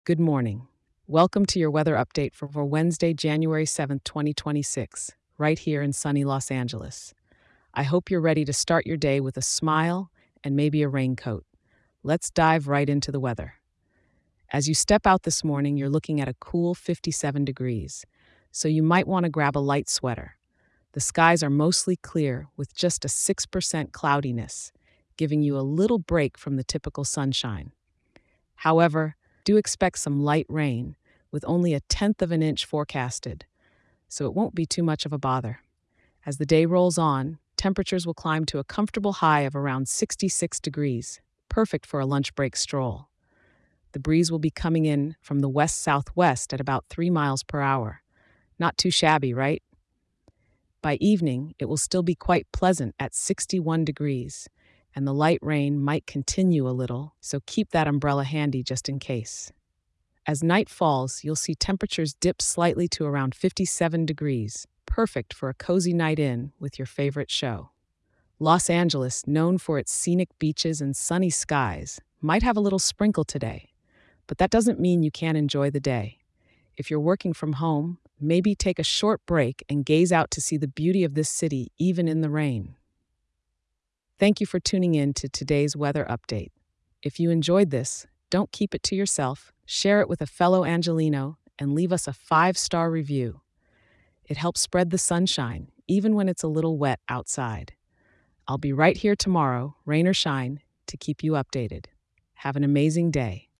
Good morning. Welcome to your weather update for Wednesday, January 7th, 2026, right here in sunny Los Angeles. I hope you're ready to start your day with a smile and maybe a raincoat. Let's dive right into the weather. As you step out this morning, you're looking at a cool 57 degrees, so you might want to grab a light sweater. The skies are mostly clear with just a 6% cloudiness, giving you a little break from the typical sunshine. However, do expect some light rain, with only a tenth of an inch forecasted, so it won't be too much of a bother. As the day rolls on, temperatures will climb to a comfortable high of around 66 degrees, perfect for a lunch break stroll. The breeze will be coming in from the west-southwest at about 3 miles per hour. Not too shabby, right? By evening, it will still be quite pleasant at 61 degrees, and the light rain might continue a little, so keep that umbrella handy just in case. As night falls, you'll see temperatures dip slightly to around 57 degrees, perfect for a cozy night in with your favorite show. Los Angeles, known for its scenic beaches and sunny skies, might have a little sprinkle today, but that doesn't mean you can't enjoy the day. If you're working from home, maybe take a short break and gaze out to see the beauty of this city even in the rain. Thank you for tuning in to today's weather update. If you enjoyed this, don't keep it to yourself. Share it with a fellow Angelino and leave us a 5-star review. It helps spread the sunshine, even when it's a little wet outside. I'll be right here tomorrow, rain or shine, to keep you updated. Have an amazing day.